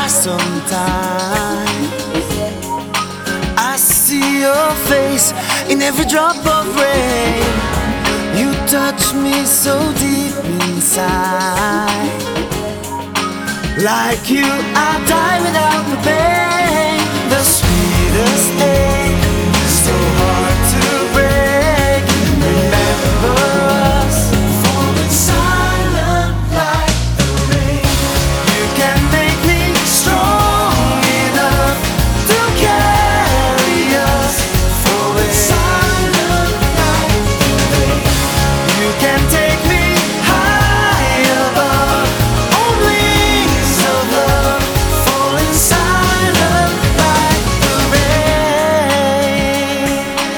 sometimes. I see your face in every drop of rain. You touch me so deep inside. Like you, I'll die without the pain. The sweetest thing, so hard to break. Remember us, falling silent like the rain. You can make me strong enough to carry us, falling silent like the rain. You can take me high above on wings of love, falling silent like the rain.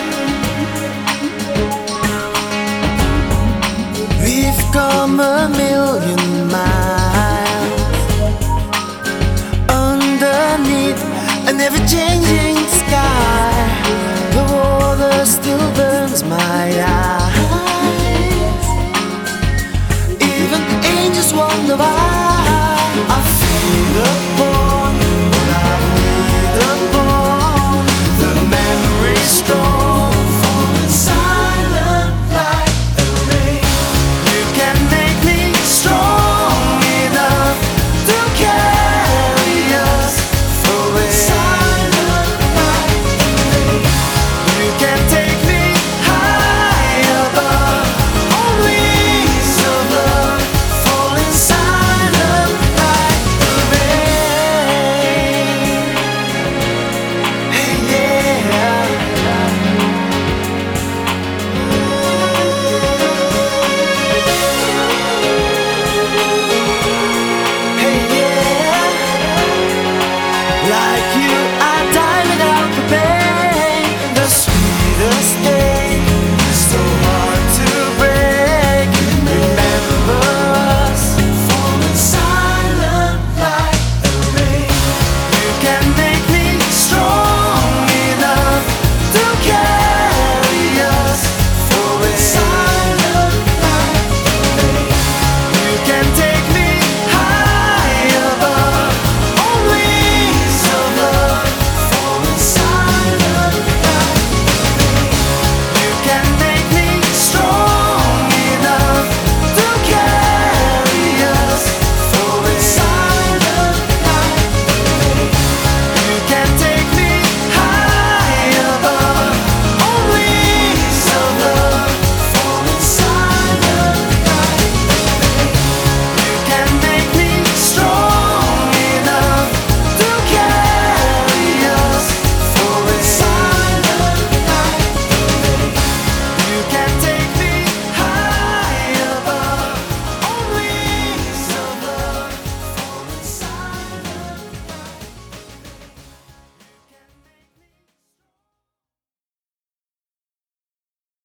We've come a million miles underneath an ever-changing sky. The water still burns my eyes. Even angels wonder why.